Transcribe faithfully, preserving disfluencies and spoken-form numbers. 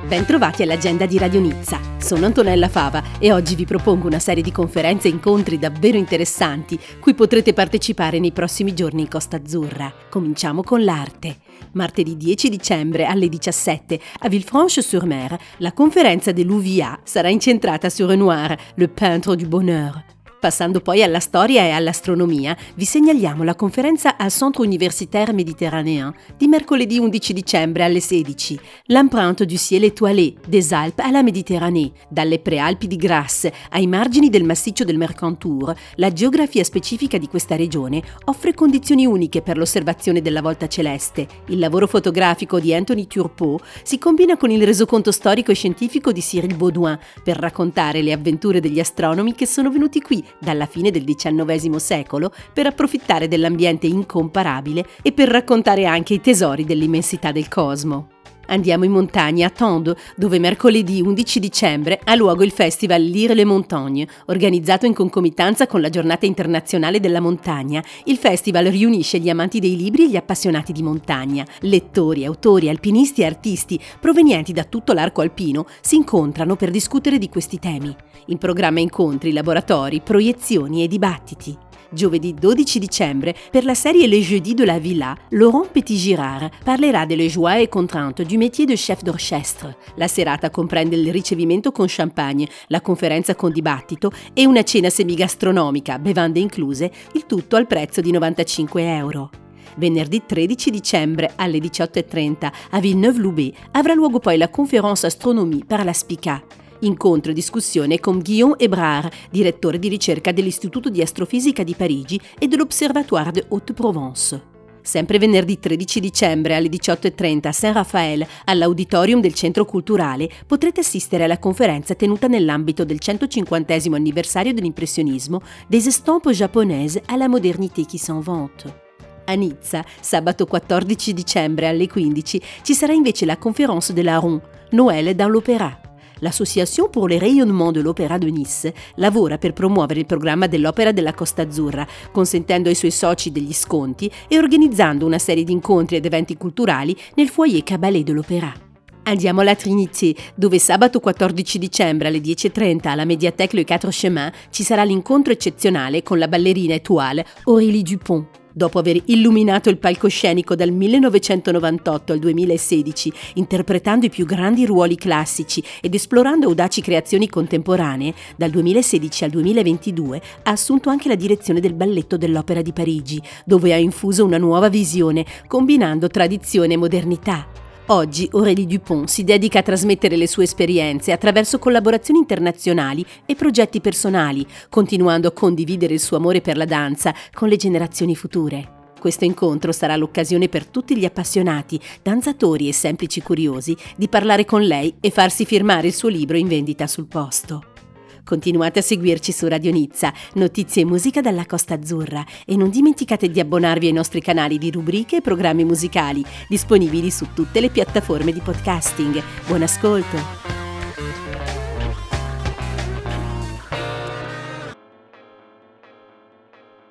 Bentrovati all'agenda di Radio Nizza. Sono Antonella Fava e oggi vi propongo una serie di conferenze e incontri davvero interessanti cui potrete partecipare nei prossimi giorni in Costa Azzurra. Cominciamo con l'arte. Martedì dieci dicembre alle diciassette a Villefranche-sur-Mer la conferenza dell'U V A sarà incentrata su Renoir, le peintre du bonheur. Passando poi alla storia e all'astronomia, vi segnaliamo la conferenza al Centre Universitaire Méditerranéen di mercoledì undici dicembre alle sedici, l'empreinte du ciel étoilé des Alpes à la Méditerranée, dalle prealpi di Grasse ai margini del massiccio del Mercantour. La geografia specifica di questa regione offre condizioni uniche per l'osservazione della volta celeste. Il lavoro fotografico di Anthony Turpot si combina con il resoconto storico e scientifico di Cyril Baudouin per raccontare le avventure degli astronomi che sono venuti qui dalla fine del diciannovesimo secolo per approfittare dell'ambiente incomparabile e per raccontare anche i tesori dell'immensità del cosmo. Andiamo in montagna a Tende, dove mercoledì undici dicembre ha luogo il festival Lire les Montagnes, organizzato in concomitanza con la Giornata Internazionale della Montagna. Il festival riunisce gli amanti dei libri e gli appassionati di montagna. Lettori, autori, alpinisti e artisti provenienti da tutto l'arco alpino si incontrano per discutere di questi temi. In programma incontri, laboratori, proiezioni e dibattiti. Giovedì dodici dicembre, per la serie Les Jeudis de la Villa, Laurent Petit-Girard parlerà delle joies et contraintes du métier de chef d'orchestre. La serata comprende il ricevimento con champagne, la conferenza con dibattito e una cena semigastronomica, bevande incluse, il tutto al prezzo di novantacinque euro. Venerdì tredici dicembre alle diciotto e trenta a Villeneuve-Loubet avrà luogo poi la Conférence Astronomie par la Spica. Incontro e discussione con Guillaume Hébrard, direttore di ricerca dell'Istituto di Astrofisica di Parigi e dell'Observatoire de Haute-Provence. Sempre venerdì tredici dicembre alle diciotto e trenta a Saint-Raphaël, all'Auditorium del Centro Culturale, potrete assistere alla conferenza tenuta nell'ambito del centocinquantesimo anniversario dell'impressionismo des estampes japonaises à la modernité qui s'invente. A Nizza, sabato quattordici dicembre alle quindici, ci sarà invece la Conférence de la Ronde, Noël dans l'Opéra. L'Association pour le rayonnement de l'Opéra de Nice lavora per promuovere il programma dell'Opera della Costa Azzurra, consentendo ai suoi soci degli sconti e organizzando una serie di incontri ed eventi culturali nel foyer Cabaret de l'Opéra. Andiamo alla Trinité, dove sabato quattordici dicembre alle dieci e trenta alla Médiathèque Le Quatre Chemins ci sarà l'incontro eccezionale con la ballerina étoile Aurélie Dupont. Dopo aver illuminato il palcoscenico dal millenovecentonovantotto al duemilasedici, interpretando i più grandi ruoli classici ed esplorando audaci creazioni contemporanee, dal duemilasedici al duemilaventidue ha assunto anche la direzione del Balletto dell'Opera di Parigi, dove ha infuso una nuova visione, combinando tradizione e modernità. Oggi Aurélie Dupont si dedica a trasmettere le sue esperienze attraverso collaborazioni internazionali e progetti personali, continuando a condividere il suo amore per la danza con le generazioni future. Questo incontro sarà l'occasione per tutti gli appassionati, danzatori e semplici curiosi di parlare con lei e farsi firmare il suo libro in vendita sul posto. Continuate a seguirci su Radio Nizza, notizie e musica dalla Costa Azzurra e non dimenticate di abbonarvi ai nostri canali di rubriche e programmi musicali disponibili su tutte le piattaforme di podcasting. Buon ascolto!